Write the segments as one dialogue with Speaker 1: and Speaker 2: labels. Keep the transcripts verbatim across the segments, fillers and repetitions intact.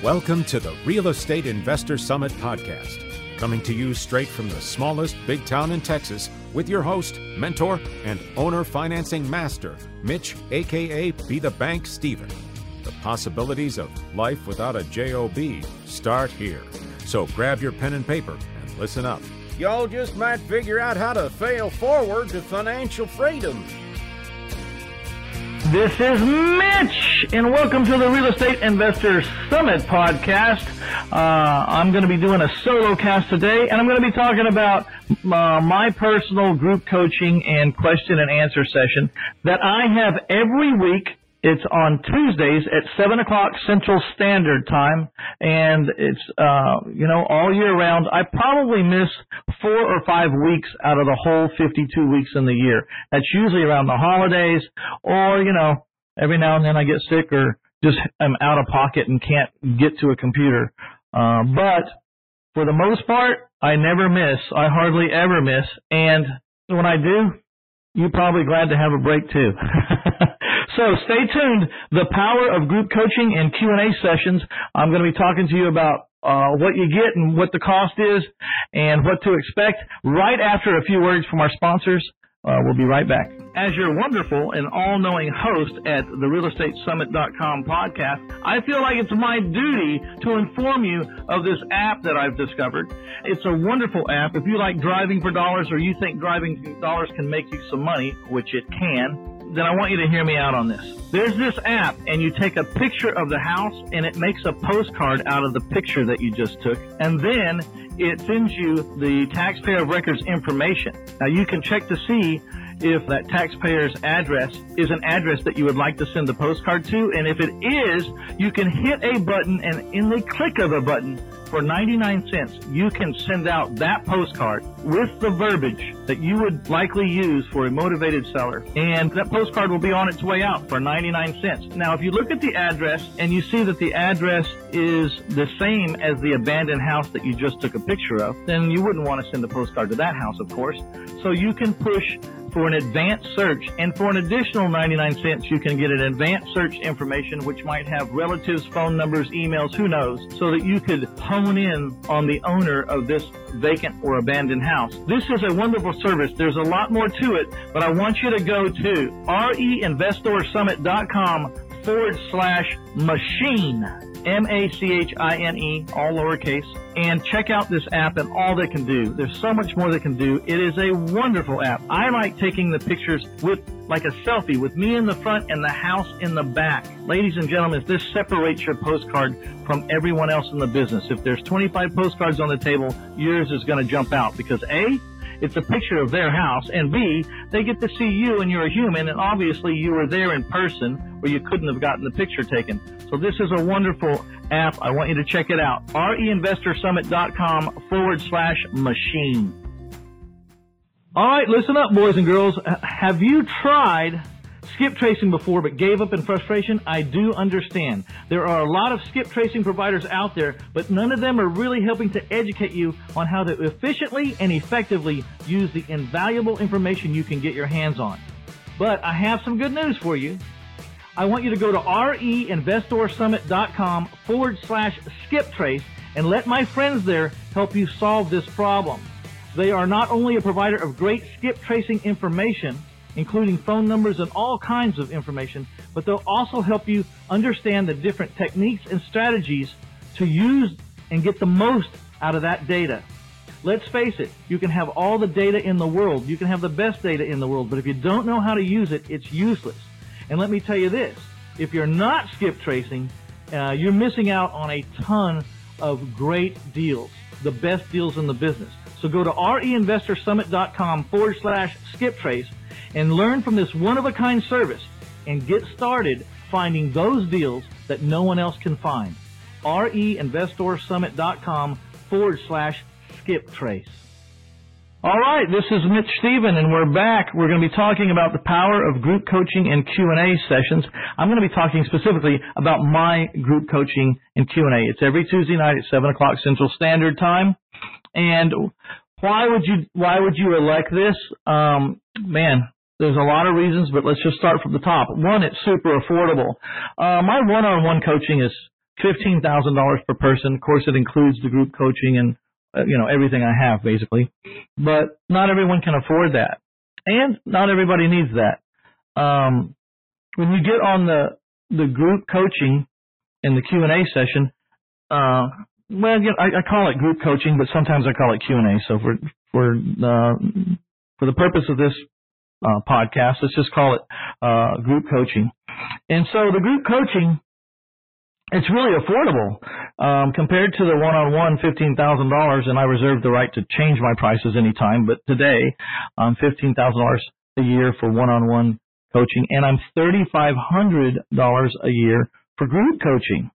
Speaker 1: Welcome to the Real Estate Investor Summit podcast, coming to you straight from the smallest big town in Texas with your host, mentor, and owner financing master, Mitch, a k a. Be the Bank Steven. The possibilities of life without a job start here. So grab your pen and paper and listen up. Y'all just might figure out how to fail forward to financial freedom.
Speaker 2: This is Mitch, and welcome to the Real Estate Investor Summit podcast. Uh, I'm going to be doing a solo cast today, and I'm going to be talking about uh, my personal group coaching and question and answer session that I have every week. It's on Tuesdays at seven o'clock Central Standard Time, and it's, uh, you know, all year round. I probably miss four or five weeks out of the whole fifty-two weeks in the year. That's usually around the holidays, or, you know, every now and then I get sick or just I'm out of pocket and can't get to a computer. Uh, but for the most part, I never miss. I hardly ever miss. And when I do, you're probably glad to have a break too. So stay tuned. The power of group coaching and Q and A sessions. I'm going to be talking to you about uh, what you get and what the cost is and what to expect right after a few words from our sponsors. Uh, we'll be right back. As your wonderful and all-knowing host at the real estate summit dot com podcast, I feel like it's my duty to inform you of this app that I've discovered. It's a wonderful app. If you like driving for dollars, or you think driving for dollars can make you some money, which it can, then I want you to hear me out on this. There's this app, and you take a picture of the house, and it makes a postcard out of the picture that you just took, and then it sends you the taxpayer of record's information. Now, you can check to see if that taxpayer's address is an address that you would like to send the postcard to, and if it is, you can hit a button, and in the click of a button, for ninety-nine cents, you can send out that postcard with the verbiage that you would likely use for a motivated seller, and that postcard will be on its way out for ninety-nine cents. Now, if you look at the address and you see that the address is the same as the abandoned house that you just took a picture of, then you wouldn't want to send a postcard to that house, of course. So you can push for an advanced search, and for an additional ninety-nine cents, you can get an advanced search information, which might have relatives, phone numbers, emails, who knows, so that you could hone in on the owner of this vacant or abandoned house. This is a wonderful service. There's a lot more to it, but I want you to go to reinvestorsummit.com forward slash machine, M A C H I N E, all lowercase, and check out this app and all they can do. There's so much more they can do. It is a wonderful app. I like taking the pictures with like a selfie with me in the front and the house in the back. Ladies and gentlemen, this separates your postcard from everyone else in the business. If there's twenty-five postcards on the table, yours is going to jump out because A, it's a picture of their house, and B, they get to see you and you're a human, and obviously you were there in person or you couldn't have gotten the picture taken. So this is a wonderful app. I want you to check it out. reinvestorsummit.com forward slash machine. All right, listen up, boys and girls. Have you tried skip tracing before but gave up in frustration? I do understand. There are a lot of skip tracing providers out there, but none of them are really helping to educate you on how to efficiently and effectively use the invaluable information you can get your hands on. But I have some good news for you. I want you to go to reinvestorsummit.com forward slash skip trace and let my friends there help you solve this problem. They are not only a provider of great skip tracing information, including phone numbers and all kinds of information, but they'll also help you understand the different techniques and strategies to use and get the most out of that data. Let's face it, you can have all the data in the world, you can have the best data in the world, but if you don't know how to use it, it's useless. And let me tell you this, if you're not skip tracing, uh, you're missing out on a ton of great deals, the best deals in the business. So go to reinvestorsummit.com forward slash skip trace and learn from this one-of-a-kind service and get started finding those deals that no one else can find. reinvestorsummit.com forward slash skip trace. All right, this is Mitch Steven, and we're back. We're going to be talking about the power of group coaching and Q and A sessions. I'm going to be talking specifically about my group coaching and Q and A. It's every Tuesday night at seven o'clock Central Standard Time. And why would you why would you elect this? Um, man, there's a lot of reasons, but let's just start from the top. One, it's super affordable. Uh, my one-on-one coaching is fifteen thousand dollars per person. Of course, it includes the group coaching and, uh, you know, everything I have, basically. But not everyone can afford that. And not everybody needs that. Um, when you get on the, the group coaching in the Q and A session, uh, well, you know, I, I call it group coaching, but sometimes I call it Q and A. So for, for, uh, for the purpose of this uh, podcast, let's just call it uh, group coaching. And so the group coaching, it's really affordable um, compared to the one-on-one fifteen thousand dollars, and I reserve the right to change my prices anytime. But today, I'm fifteen thousand dollars a year for one-on-one coaching, and I'm thirty-five hundred dollars a year for group coaching.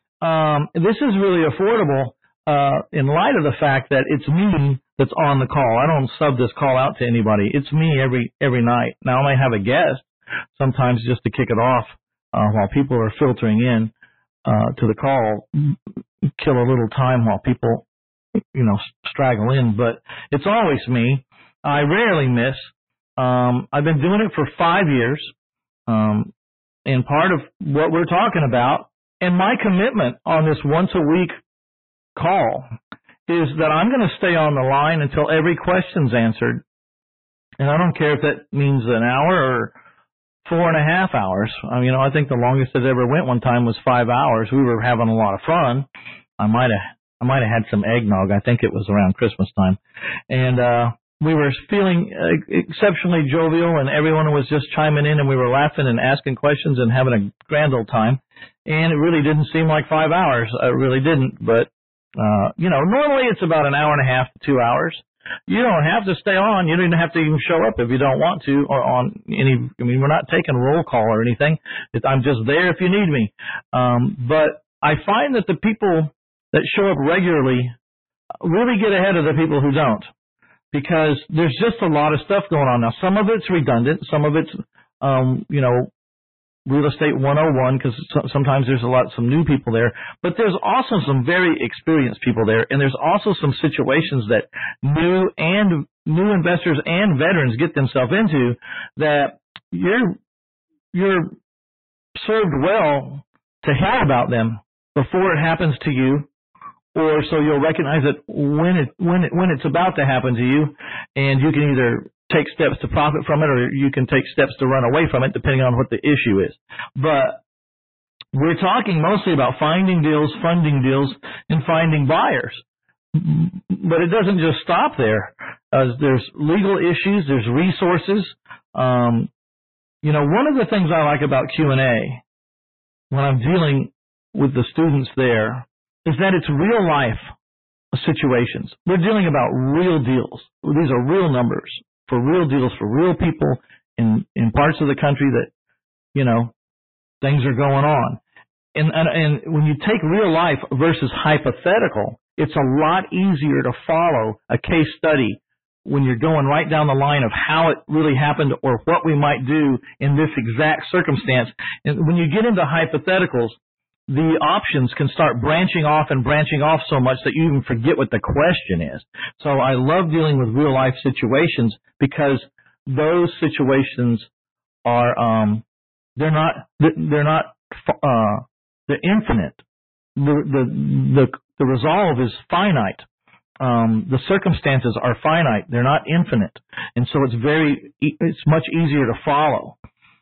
Speaker 2: Um, this is really affordable uh, in light of the fact that it's me that's on the call. I don't sub this call out to anybody. It's me every every night. Now, I might have a guest sometimes just to kick it off uh, while people are filtering in uh, to the call, kill a little time while people, you know, straggle in. But it's always me. I rarely miss. Um, I've been doing it for five years, um, and part of what we're talking about and my commitment on this once a week call is that I'm going to stay on the line until every question's answered. And I don't care if that means an hour or four and a half hours. I mean, you know, I think the longest it ever went one time was five hours. We were having a lot of fun. I might have, I might have had some eggnog. I think it was around Christmas time. And, uh, we were feeling exceptionally jovial, and everyone was just chiming in, and we were laughing and asking questions and having a grand old time. And it really didn't seem like five hours. It really didn't. But, uh, you know, normally it's about an hour and a half to two hours. You don't have to stay on. You don't even have to even show up if you don't want to, or on any, I mean, we're not taking roll call or anything. I'm just there if you need me. Um, but I find that the people that show up regularly really get ahead of the people who don't, because there's just a lot of stuff going on now. Some of it's redundant. Some of it's, um, you know, Real Estate one oh one, because sometimes there's a lot, some new people there. But there's also some very experienced people there, and there's also some situations that new and new investors and veterans get themselves into that you're you're served well to hear about them before it happens to you, or so you'll recognize it when it when it when it's about to happen to you, and you can either take steps to profit from it, or you can take steps to run away from it, depending on what the issue is. But we're talking mostly about finding deals, funding deals, and finding buyers. But it doesn't just stop there. Uh, there's legal issues, there's resources. Um, you know, one of the things I like about Q and A when I'm dealing with the students there is that it's real life situations. We're dealing about real deals. These are real numbers for real deals for real people in, in parts of the country that, you know, things are going on. And, and, and when you take real life versus hypothetical, it's a lot easier to follow a case study when you're going right down the line of how it really happened or what we might do in this exact circumstance. And when you get into hypotheticals, the options can start branching off and branching off so much that you even forget what the question is. So I love dealing with real life situations because those situations are, um, they're not, they're not, uh, they're infinite. The, the, the, the resolve is finite. Um, the circumstances are finite. They're not infinite. And so it's very, it's much easier to follow.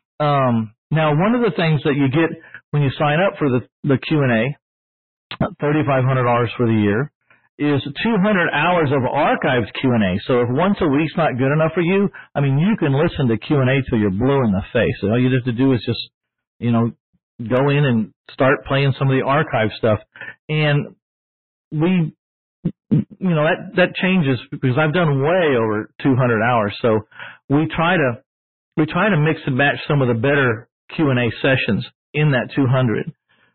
Speaker 2: Um, now, one of the things that you get when you sign up for the, the Q and A, thirty-five hundred dollars for the year, is two hundred hours of archived Q and A. So if once a week's not good enough for you, I mean, you can listen to Q and A till you're blue in the face. So all you have to do is just, you know, go in and start playing some of the archive stuff. And we, you know, that, that changes because I've done way over two hundred hours. So we try to, we try to mix and match some of the better Q and A sessions in that two hundred.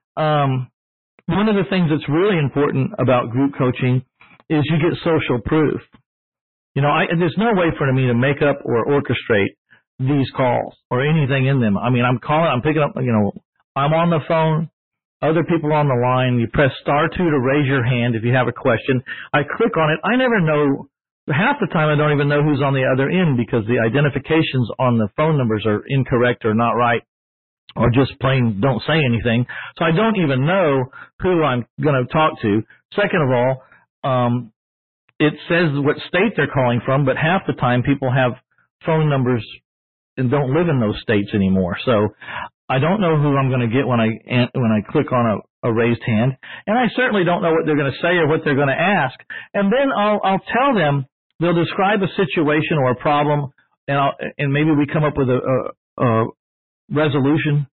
Speaker 2: Um, one of the things that's really important about group coaching is you get social proof. You know, I, there's no way for me to make up or orchestrate these calls or anything in them. I mean, I'm calling, I'm picking up, you know, I'm on the phone, other people on the line. You press star two to raise your hand if you have a question. I click on it. I never know, half the time I don't even know who's on the other end because the identifications on the phone numbers are incorrect or not right. or just plain don't say anything. So I don't even know who I'm going to talk to. Second of all, um, it says what state they're calling from, but half the time people have phone numbers and don't live in those states anymore. So I don't know who I'm going to get when I when I click on a, a raised hand, and I certainly don't know what they're going to say or what they're going to ask. And then I'll I'll tell them, they'll describe a situation or a problem, and I'll, and maybe we come up with a, a, a resolution,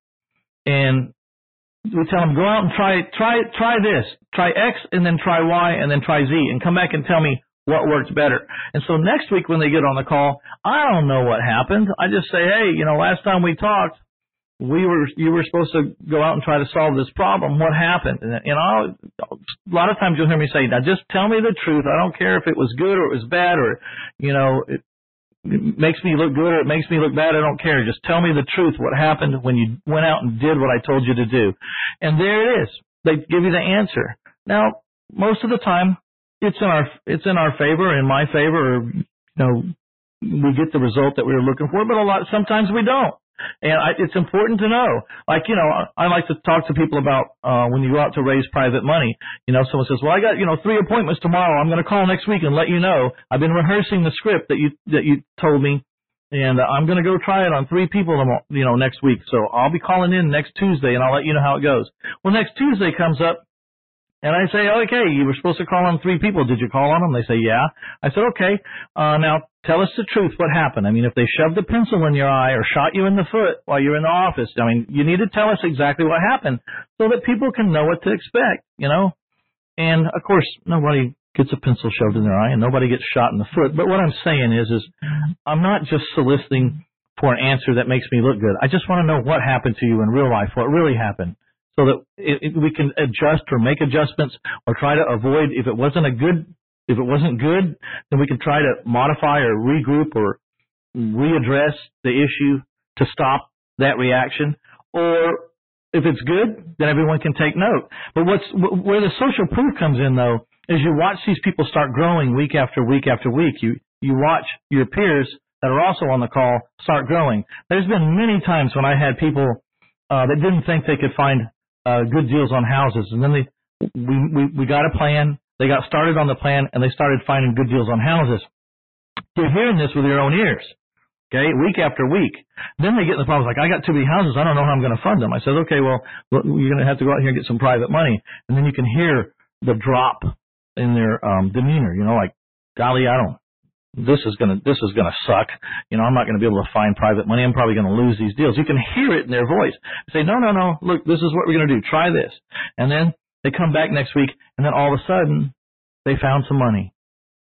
Speaker 2: and we tell them, go out and try try try this, try X, and then try Y, and then try Z, and come back and tell me what works better. And so next week when they get on the call, I don't know what happened. I just say, hey, you know, last time we talked, we were you were supposed to go out and try to solve this problem. What happened? And you know, a lot of times you'll hear me say, now just tell me the truth. I don't care if it was good or it was bad, or you know, it, it makes me look good or it makes me look bad. I don't care. Just tell me the truth. What happened when you went out and did what I told you to do? And there it is. They give you the answer. Now, most of the time, it's in our it's in our favor, in my favor, or you know, we get the result that we were looking for. But a lot sometimes we don't. And I, it's important to know, like, you know, I like to talk to people about uh, when you go out to raise private money. You know, someone says, well, I got, you know, three appointments tomorrow. I'm going to call next week and let you know. I've been rehearsing the script that you that you told me, and uh, I'm going to go try it on three people, you know, next week. So I'll be calling in next Tuesday, and I'll let you know how it goes. Well, next Tuesday comes up, and I say, okay, you were supposed to call on three people. Did you call on them? They say, yeah. I said, okay, uh, now tell us the truth. What happened? I mean, if they shoved a pencil in your eye or shot you in the foot while you're in the office, I mean, you need to tell us exactly what happened so that people can know what to expect, you know. And, of course, nobody gets a pencil shoved in their eye and nobody gets shot in the foot. But what I'm saying is, is I'm not just soliciting for an answer that makes me look good. I just want to know what happened to you in real life, what really happened, so that it, it, we can adjust or make adjustments or try to avoid, if it wasn't a good, if it wasn't good, then we can try to modify or regroup or readdress the issue to stop that reaction. Or if it's good, then everyone can take note. But what's where the social proof comes in, though, is you watch these people start growing week after week after week. You you watch your peers that are also on the call start growing. There's been many times when I had people uh, that didn't think they could find Uh, good deals on houses, and then they, we, we we got a plan. They got started on the plan, and they started finding good deals on houses. You're hearing this with your own ears, okay, week after week. Then they get in the problem, like, I got too many houses, I don't know how I'm going to fund them. I said, okay, well, you're going to have to go out here and get some private money. And then you can hear the drop in their um, demeanor, you know, like, golly, I don't, this is going to, this is going to suck. You know, I'm not going to be able to find private money. I'm probably going to lose these deals. You can hear it in their voice. They say, no, no, no, look, this is what we're going to do. Try this. And then they come back next week, and then all of a sudden they found some money.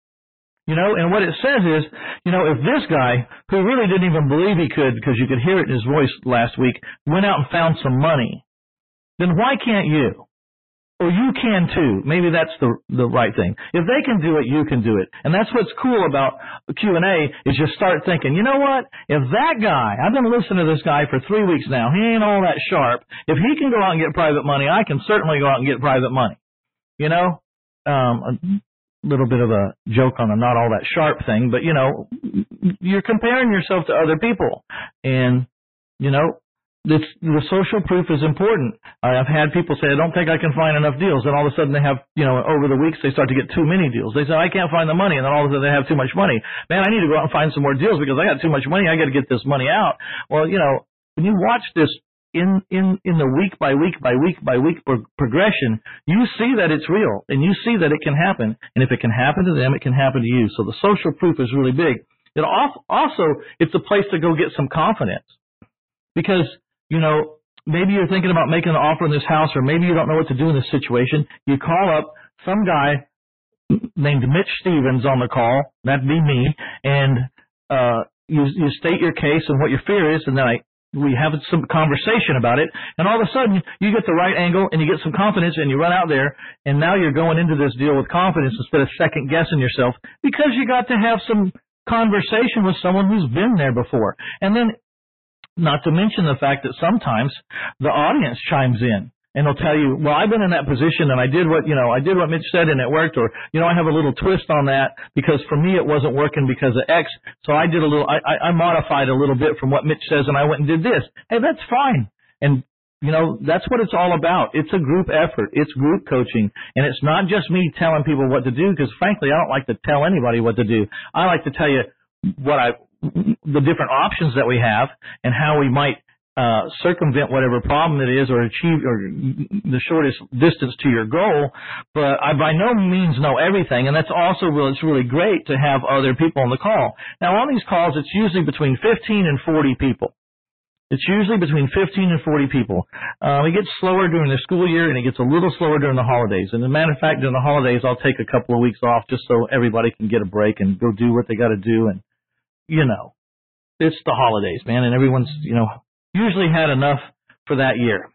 Speaker 2: You know, and what it says is, you know, if this guy, who really didn't even believe he could, because you could hear it in his voice last week, went out and found some money, then why can't you? Or you can too. Maybe that's the the right thing. If they can do it, you can do it. And that's what's cool about Q and A, is you start thinking, you know what? If that guy, I've been listening to this guy for three weeks now, he ain't all that sharp. If he can go out and get private money, I can certainly go out and get private money. You know? Um, a little bit of a joke on the not all that sharp thing, but, you know, you're comparing yourself to other people. And, you know, This, the social proof is important. I've had people say, I don't think I can find enough deals. And all of a sudden they have, you know, over the weeks they start to get too many deals. They say, I can't find the money. And then all of a sudden they have too much money. Man, I need to go out and find some more deals because I got too much money. I got to get this money out. Well, you know, when you watch this in, in, in the week by week by week by week pro- progression, you see that it's real and you see that it can happen. And if it can happen to them, it can happen to you. So the social proof is really big. It also, it's a place to go get some confidence, because you know, maybe you're thinking about making an offer in this house, or maybe you don't know what to do in this situation. You call up some guy named Mitch Stevens on the call, that'd be me, and uh, you, you state your case and what your fear is, and then I, we have some conversation about it, and all of a sudden you get the right angle and you get some confidence and you run out there, and now you're going into this deal with confidence instead of second guessing yourself, because you got to have some conversation with someone who's been there before. And then, not to mention the fact that sometimes the audience chimes in and they'll tell you, well, I've been in that position and I did what, you know, I did what Mitch said and it worked, or, you know, I have a little twist on that because for me it wasn't working because of X. So I did a little, I, I modified a little bit from what Mitch says and I went and did this. Hey, that's fine. And, you know, that's what it's all about. It's a group effort. It's group coaching. And it's not just me telling people what to do, because, frankly, I don't like to tell anybody what to do. I like to tell you what I, the different options that we have and how we might uh, circumvent whatever problem it is or achieve or the shortest distance to your goal. But I by no means know everything. And that's also really, it's really great to have other people on the call. Now, on these calls, it's usually between fifteen and forty people. It's usually between fifteen and forty people. Uh, it gets slower during the school year, and it gets a little slower during the holidays. And as a matter of fact, during the holidays, I'll take a couple of weeks off just so everybody can get a break and go do what they got to do. And, you know, it's the holidays, man, and everyone's, you know, usually had enough for that year.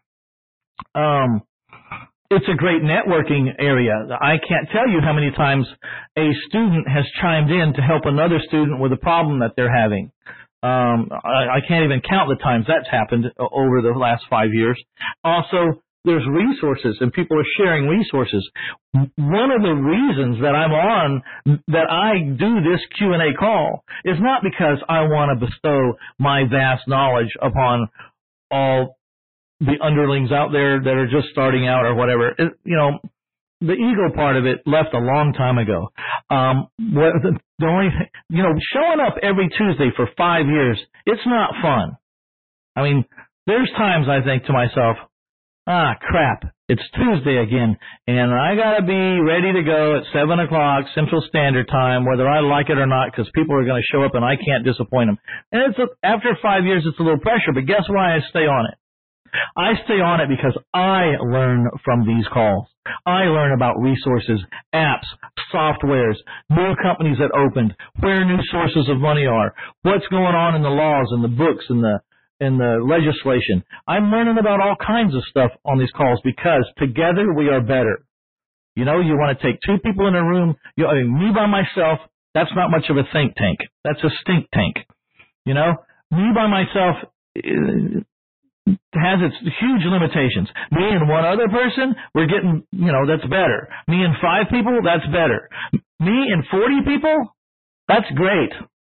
Speaker 2: Um, it's a great networking area. I can't tell you how many times a student has chimed in to help another student with a problem that they're having. Um, I, I can't even count the times that's happened over the last five years. Also, there's resources, and people are sharing resources. One of the reasons that I'm on, that I do this Q and A call, is not because I want to bestow my vast knowledge upon all the underlings out there that are just starting out or whatever. It, you know, the ego part of it left a long time ago. Um, what the, the only, you know, showing up every Tuesday for five years, it's not fun. I mean, there's times I think to myself, ah, crap, it's Tuesday again, and I got to be ready to go at seven o'clock Central Standard Time, whether I like it or not, because people are going to show up and I can't disappoint them. And it's a, after five years, it's a little pressure, but guess why I stay on it? I stay on it because I learn from these calls. I learn about resources, apps, softwares, new companies that opened, where new sources of money are, what's going on in the laws and the books and the in the legislation. I'm learning about all kinds of stuff on these calls because together we are better. You know, you want to take two people in a room, you know, I mean, me by myself, that's not much of a think tank. That's a stink tank. You know, me by myself uh, has its huge limitations. Me and one other person, we're getting, you know, that's better. Me and five people, that's better. Me and forty people, that's great.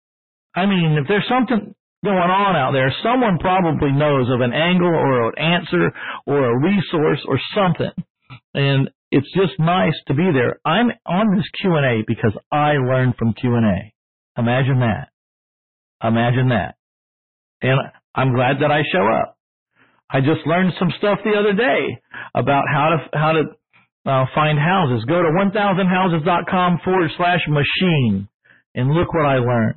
Speaker 2: I mean, if there's something going on out there, someone probably knows of an angle or an answer or a resource or something. And it's just nice to be there. I'm on this Q and A because I learned from Q and A. Imagine that. Imagine that. And I'm glad that I show up. I just learned some stuff the other day about how to how to uh, find houses. Go to one thousand houses dot com forward slash machine and look what I learned.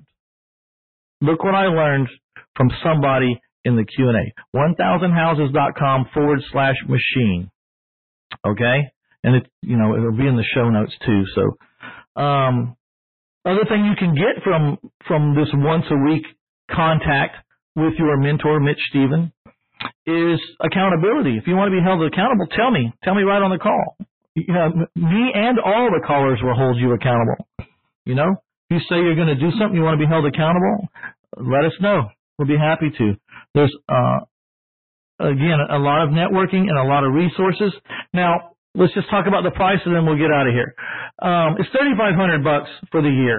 Speaker 2: Look what I learned from somebody in the Q and A. one thousand houses dot com forward slash machine. Okay? And it, you know, it'll be in the show notes too. So, um, other thing you can get from, from this once a week contact with your mentor, Mitch Stephen, is accountability. If you want to be held accountable, tell me. Tell me right on the call. You know, me and all the callers will hold you accountable. You know? If you say you're going to do something, you want to be held accountable, let us know. We'll be happy to. There's, uh, again, a lot of networking and a lot of resources. Now, let's just talk about the price and then we'll get out of here. Um, it's thirty-five hundred bucks for the year.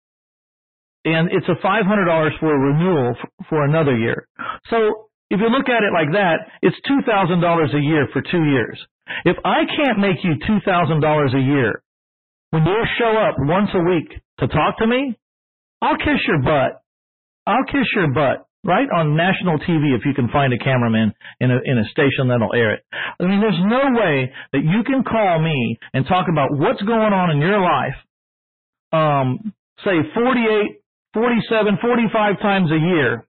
Speaker 2: And it's a five hundred dollars for a renewal f- for another year. So if you look at it like that, it's two thousand dollars a year for two years. If I can't make you two thousand dollars a year when you show up once a week to talk to me, I'll kiss your butt. I'll kiss your butt right on national T V if you can find a cameraman in a in a station that'll air it. I mean, there's no way that you can call me and talk about what's going on in your life, um, say forty-eight, forty-seven, forty-five times a year,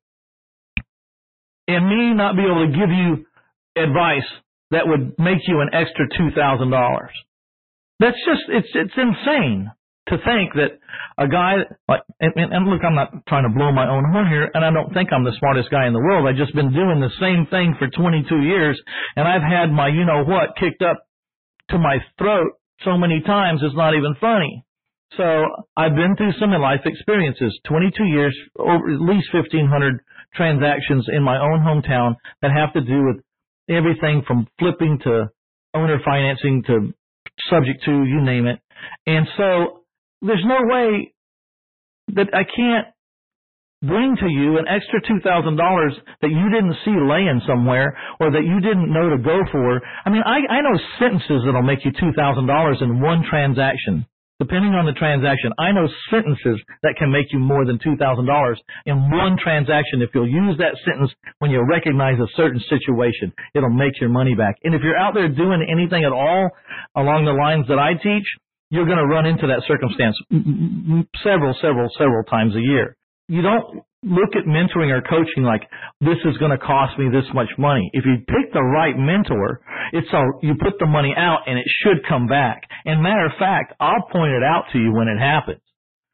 Speaker 2: and me not be able to give you advice that would make you an extra two thousand dollars. That's just, it's it's insane to think that a guy, like, and, and look, I'm not trying to blow my own horn here, and I don't think I'm the smartest guy in the world. I've just been doing the same thing for twenty-two years, and I've had my you-know-what kicked up to my throat so many times it's not even funny. So I've been through some life experiences, twenty-two years, over at least fifteen hundred transactions in my own hometown that have to do with everything from flipping to owner financing to subject to, you name it. And so there's no way that I can't bring to you an extra two thousand dollars that you didn't see laying somewhere or that you didn't know to go for. I mean, I, I know sentences that'll make you two thousand dollars in one transaction. Depending on the transaction, I know sentences that can make you more than two thousand dollars in one transaction. If you'll use that sentence when you recognize a certain situation, it'll make your money back. And if you're out there doing anything at all along the lines that I teach, you're going to run into that circumstance several, several, several times a year. You don't look at mentoring or coaching like, this is going to cost me this much money. If you pick the right mentor, it's a, you put the money out and it should come back. And matter of fact, I'll point it out to you when it happens.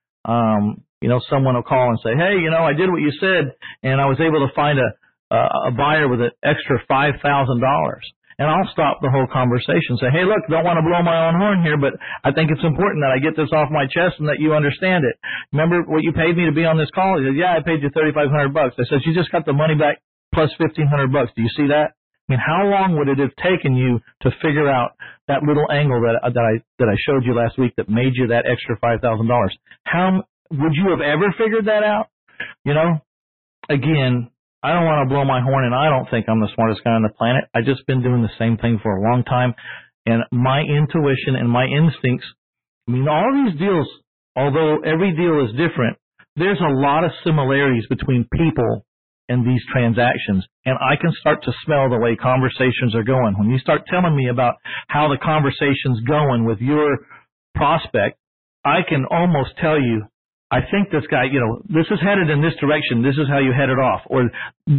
Speaker 2: Um, you know, someone will call and say, hey, you know, I did what you said and I was able to find a, a, a buyer with an extra five thousand dollars. And I'll stop the whole conversation and say, hey, look, don't want to blow my own horn here, but I think it's important that I get this off my chest and that you understand it. Remember what you paid me to be on this call? He said, yeah, I paid you thirty-five hundred bucks. I said, you just got the money back plus fifteen hundred bucks. Do you see that? I mean, how long would it have taken you to figure out that little angle that, that I, that I showed you last week that made you that extra five thousand dollars? How would you have ever figured that out? You know, again, I don't want to blow my horn, and I don't think I'm the smartest guy on the planet. I've just been doing the same thing for a long time, and my intuition and my instincts, I mean, all these deals, although every deal is different, there's a lot of similarities between people and these transactions, and I can start to smell the way conversations are going. When you start telling me about how the conversation's going with your prospect, I can almost tell you, I think this guy, you know, this is headed in this direction. This is how you head it off. Or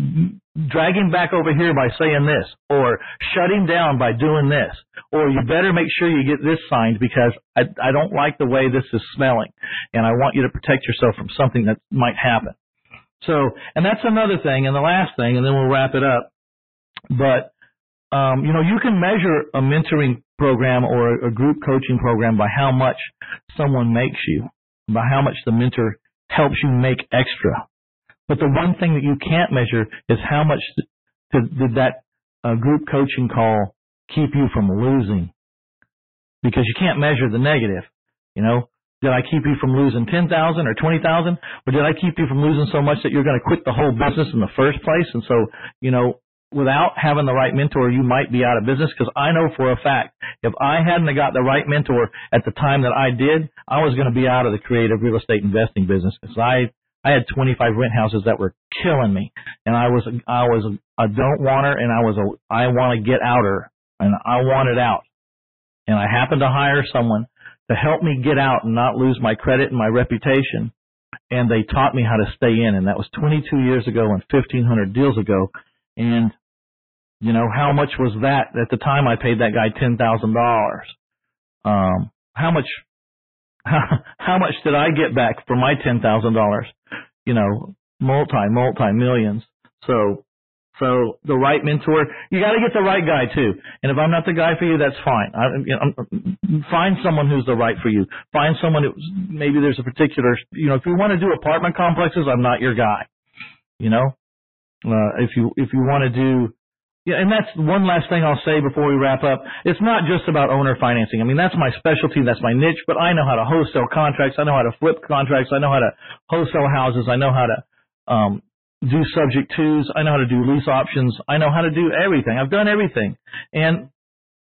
Speaker 2: drag him back over here by saying this. Or shut him down by doing this. Or you better make sure you get this signed because I, I don't like the way this is smelling. And I want you to protect yourself from something that might happen. So, and that's another thing. And the last thing, and then we'll wrap it up. But, um, you know, you can measure a mentoring program or a group coaching program by how much someone makes you. By how much the mentor helps you make extra. But the one thing that you can't measure is how much did, did that uh, group coaching call keep you from losing. Because you can't measure the negative. You know, did I keep you from losing ten thousand dollars or twenty thousand dollars? Or did I keep you from losing so much that you're going to quit the whole business in the first place? And so, you know, without having the right mentor, you might be out of business, because I know for a fact, if I hadn't got the right mentor at the time that I did, I was going to be out of the creative real estate investing business. Because I, I had twenty-five rent houses that were killing me, and I was, I was a don't wanter, and I was a, I want to get outer, and I wanted out. And I happened to hire someone to help me get out and not lose my credit and my reputation. And they taught me how to stay in, and that was twenty-two years ago and fifteen hundred deals ago. And, you know, how much was that? At the time, I paid that guy ten thousand dollars. Um, how much, how, how much did I get back for my ten thousand dollars? You know, multi, multi millions. So, so the right mentor, you got to get the right guy too. And if I'm not the guy for you, that's fine. I, you know, find someone who's the right for you. Find someone who, maybe there's a particular, you know, if you want to do apartment complexes, I'm not your guy. You know, uh, if you, if you want to do, yeah, and that's one last thing I'll say before we wrap up. It's not just about owner financing. I mean, that's my specialty, that's my niche, but I know how to wholesale contracts. I know how to flip contracts. I know how to wholesale houses. I know how to um, do subject twos. I know how to do lease options. I know how to do everything. I've done everything. And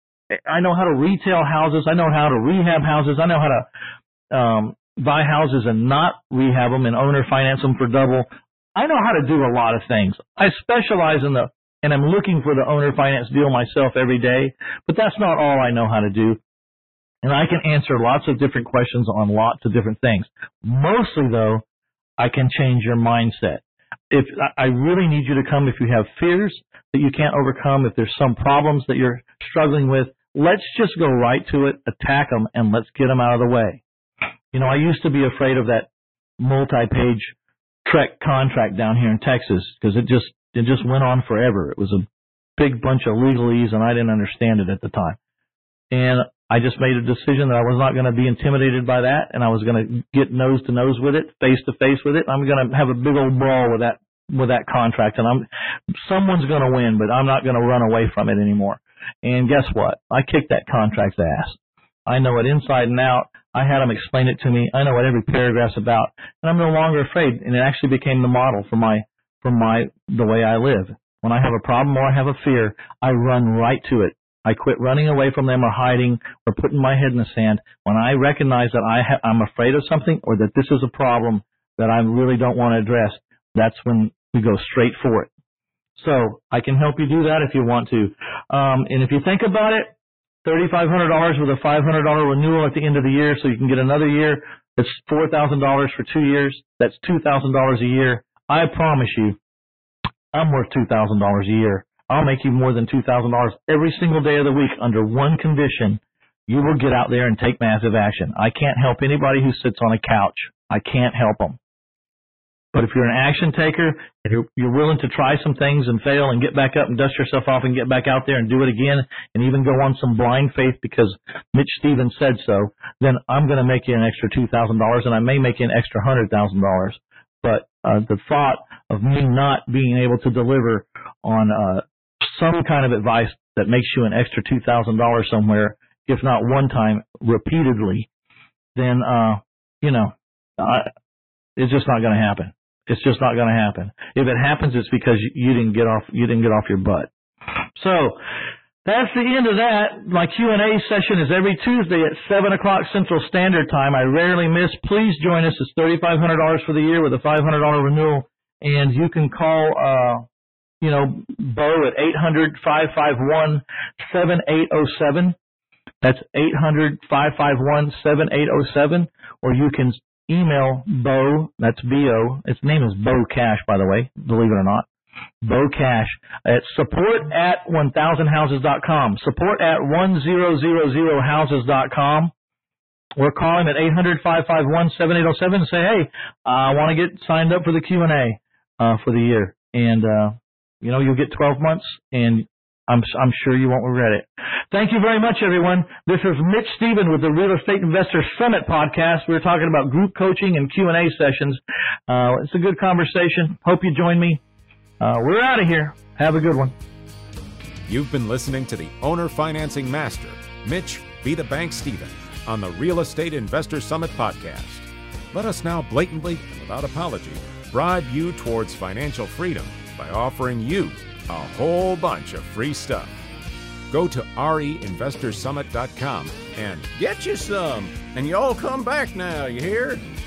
Speaker 2: I know how to retail houses. I know how to rehab houses. I know how to um, buy houses and not rehab them and owner finance them for double. I know how to do a lot of things. I specialize in the And I'm looking for the owner finance deal myself every day, but that's not all I know how to do. And I can answer lots of different questions on lots of different things. Mostly, though, I can change your mindset. If I really need you to come if you have fears that you can't overcome, if there's some problems that you're struggling with, let's just go right to it, attack them, and let's get them out of the way. You know, I used to be afraid of that multi-page Trek contract down here in Texas because it just It just went on forever. It was a big bunch of legalese, and I didn't understand it at the time. And I just made a decision that I was not going to be intimidated by that, and I was going to get nose to nose with it, face to face with it. I'm going to have a big old brawl with that with that contract, and I'm someone's going to win, but I'm not going to run away from it anymore. And guess what? I kicked that contract's ass. I know it inside and out. I had them explain it to me. I know what every paragraph's about, and I'm no longer afraid. And it actually became the model for my for my the way I live. When I have a problem or I have a fear, I run right to it. I quit running away from them or hiding or putting my head in the sand. When I recognize that I ha- I'm afraid of something or that this is a problem that I really don't want to address, that's when we go straight for it. So I can help you do that if you want to. Um, and if you think about it, thirty-five hundred dollars with a five hundred dollars renewal at the end of the year, so you can get another year. That's four thousand dollars for two years. That's two thousand dollars a year. I promise you, I'm worth two thousand dollars a year. I'll make you more than two thousand dollars every single day of the week under one condition. You will get out there and take massive action. I can't help anybody who sits on a couch. I can't help them. But if you're an action taker and you're, you're willing to try some things and fail and get back up and dust yourself off and get back out there and do it again and even go on some blind faith because Mitch Stevens said so, then I'm going to make you an extra two thousand dollars and I may make you an extra one hundred thousand dollars. But uh, the thought of me not being able to deliver on uh, some kind of advice that makes you an extra two thousand dollars somewhere, if not one time, repeatedly, then, uh, you know, I, it's just not going to happen. It's just not going to happen. If it happens, it's because you didn't get off, you didn't get off your butt. So that's the end of that. My Q and A session is every Tuesday at seven o'clock Central Standard Time. I rarely miss. Please join us. It's thirty-five hundred dollars for the year with a five hundred dollars renewal. And you can call, uh, you know, Bo at eight hundred, five five one, seven eight zero seven. That's eight hundred, five five one, seven eight zero seven. Or you can email Bo, that's B O, its name is Bo Cash, by the way, believe it or not, Bo Cash, at support at one thousand houses dot com, support at one thousand houses dot com, or call him at eight hundred, five five one, seven eight zero seven and say, hey, I want to get signed up for the Q and A uh, for the year, and, uh, you know, you'll get twelve months, and I'm, I'm sure you won't regret it. Thank you very much, everyone. This is Mitch Stevens with the Real Estate Investor Summit podcast. We're talking about group coaching and Q and A sessions. Uh, it's a good conversation. Hope you join me. Uh, we're out of here. Have a good one.
Speaker 1: You've been listening to the Owner Financing Master, Mitch Be the Bank Stevens, on the Real Estate Investor Summit podcast. Let us now blatantly and without apology bribe you towards financial freedom by offering you a whole bunch of free stuff. Go to R E investor summit dot com and get you some. And y'all come back now, you hear?